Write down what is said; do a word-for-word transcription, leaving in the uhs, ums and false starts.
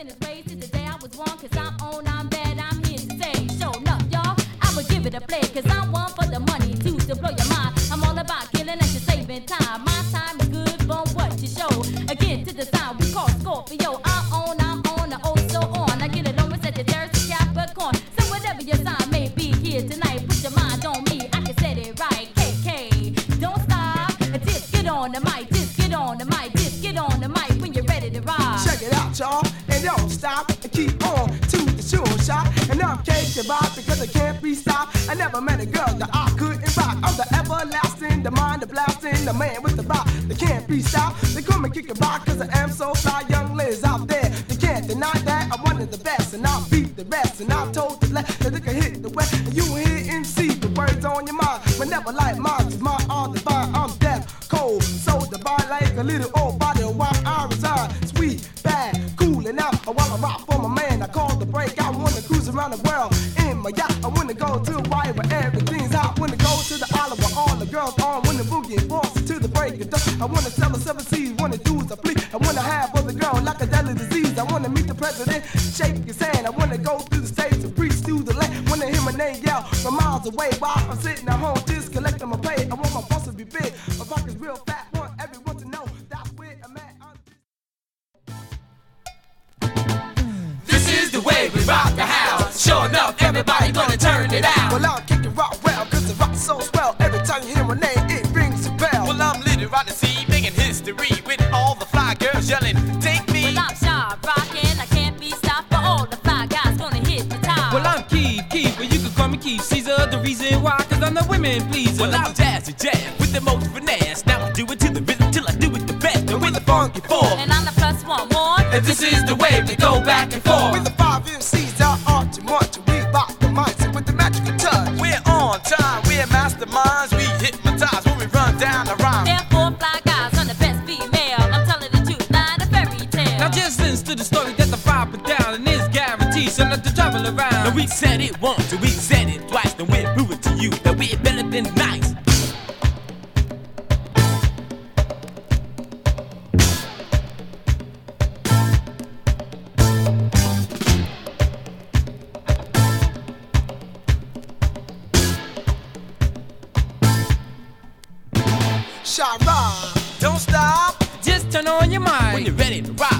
in his ways to the day I was wrong. Cause I'm on, I'm bad, I'm here to say. Show enough, y'all, I would give it a play. Cause I'm one for the money, two to blow your mind. I'm all about killing and you're saving time. My time is good from what you show. Again, to the sign we call Scorpio. I'm on, I'm on, the oh so on. I get it on with Sagittarius, Capricorn. So whatever your sign may be here tonight, put your mind on me, I can set it right. K K, don't stop, just get on the mic, just get on the mic, just get on the mic when you're ready to ride. Check it out, y'all, and don't stop, and keep on to the sure shot. And I'm caked about because I can't be stopped. I never met a girl that I couldn't rock. I'm the everlasting, the mind, the blasting, the man with the rock that can't be stopped. They come and kick it back because I am so fly. Young ladies out there, they can't deny that I'm one of the best, and I'll beat the rest. And I told the left that they can hit the west, and you hear and see the words on your mind. But never like mine, cause mine are divine. I'm deaf, cold, so divine like a little old body while I resign. Sweet, bad, cool, and out while I rock for my man. I call the break, I wanna cruise around the world in my yacht. I wanna go to Hawaii where everything's hot. Wanna go to the island where all the girls on. Wanna boogie and boss to the break of dawn. I wanna sell the seven seas, wanna do as I please. I wanna have other girl like a deadly disease. I wanna meet the president, shake his hand. I wanna go through the states and preach through the land. Wanna hear my name yell from miles away while I'm sitting at home just collecting my pay. I want my boss to be big, my pocket's real fat. Want everyone to know that's where I'm at. This is the way we rock the house. Sure enough, everybody gonna turn it out. Well, I'm kicking rock well, cause the rock's so swell. Every time you hear my name, it rings a bell. Well, I'm little on the sea, making history with all the fly girls yelling, take me. Well, I'm sharp, rockin', I can't be stopped. For all the fly guys gonna hit the top. Well, I'm Keith, Keith, but you can call me Keith Caesar. The reason why, cause I'm the women pleaser. Well, I'm Jazzy Jazz with the most finesse. Now I do it to the rhythm till I do it the best. And with the funky four. And I'm the plus one more. And this is the way we go back and forth. With the five M Cs, our art and want to rock the mindset with the magical touch. We're on time, we're masterminds. We hypnotize when we run down the rhyme. Therefore, fly guys are the best female. I'm telling the truth, not a fairy tale. Now just listen to the story that the fire put down, and it's guaranteed so not to travel around. Now we said it once, and we said it twice. Then we're proving to you that we're better than nice. Shara, Don't stop Just turn on your when mind. you're ready to rock.